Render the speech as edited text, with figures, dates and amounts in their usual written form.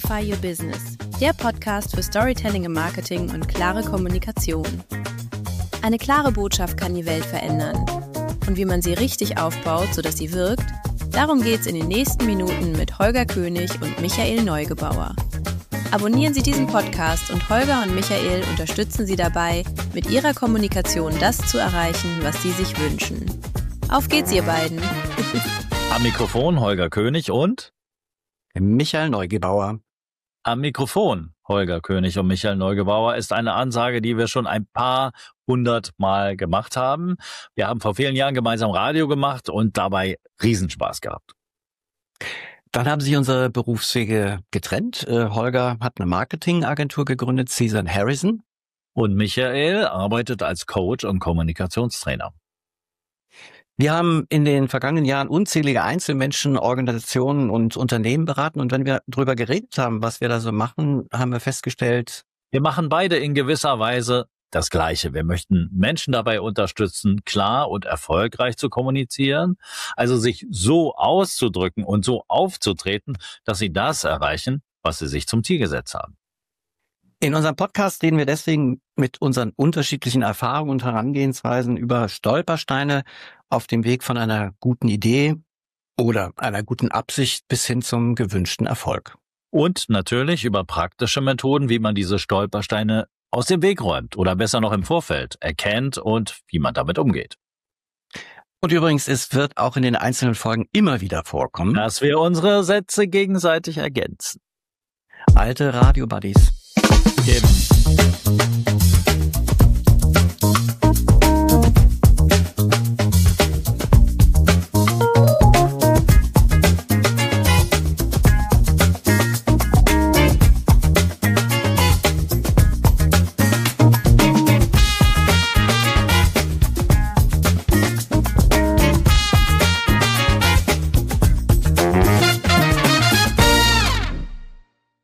Amplify Your Business, der Podcast für Storytelling im Marketing und klare Kommunikation. Eine klare Botschaft kann die Welt verändern. Und wie man sie richtig aufbaut, sodass sie wirkt, darum geht's in den nächsten Minuten mit Holger König und Michael Neugebauer. Abonnieren Sie diesen Podcast und Holger und Michael unterstützen Sie dabei, mit ihrer Kommunikation das zu erreichen, was Sie sich wünschen. Auf geht's, ihr beiden! Am Mikrofon Holger König und Michael Neugebauer. Am Mikrofon Holger König und Michael Neugebauer ist eine Ansage, die wir schon ein paar 100 Mal gemacht haben. Wir haben vor vielen Jahren gemeinsam Radio gemacht und dabei Riesenspaß gehabt. Dann haben sich unsere Berufswege getrennt. Holger hat eine Marketingagentur gegründet, Caesar & Harrison. Und Michael arbeitet als Coach und Kommunikationstrainer. Wir haben in den vergangenen Jahren unzählige Einzelmenschen, Organisationen und Unternehmen beraten. Und wenn wir darüber geredet haben, was wir da so machen, haben wir festgestellt, wir machen beide in gewisser Weise das Gleiche. Wir möchten Menschen dabei unterstützen, klar und erfolgreich zu kommunizieren, also sich so auszudrücken und so aufzutreten, dass sie das erreichen, was sie sich zum Ziel gesetzt haben. In unserem Podcast reden wir deswegen mit unseren unterschiedlichen Erfahrungen und Herangehensweisen über Stolpersteine auf dem Weg von einer guten Idee oder einer guten Absicht bis hin zum gewünschten Erfolg. Und natürlich über praktische Methoden, wie man diese Stolpersteine aus dem Weg räumt oder besser noch im Vorfeld erkennt und wie man damit umgeht. Und übrigens, es wird auch in den einzelnen Folgen immer wieder vorkommen, dass wir unsere Sätze gegenseitig ergänzen. Alte Radio-Buddies. Eben.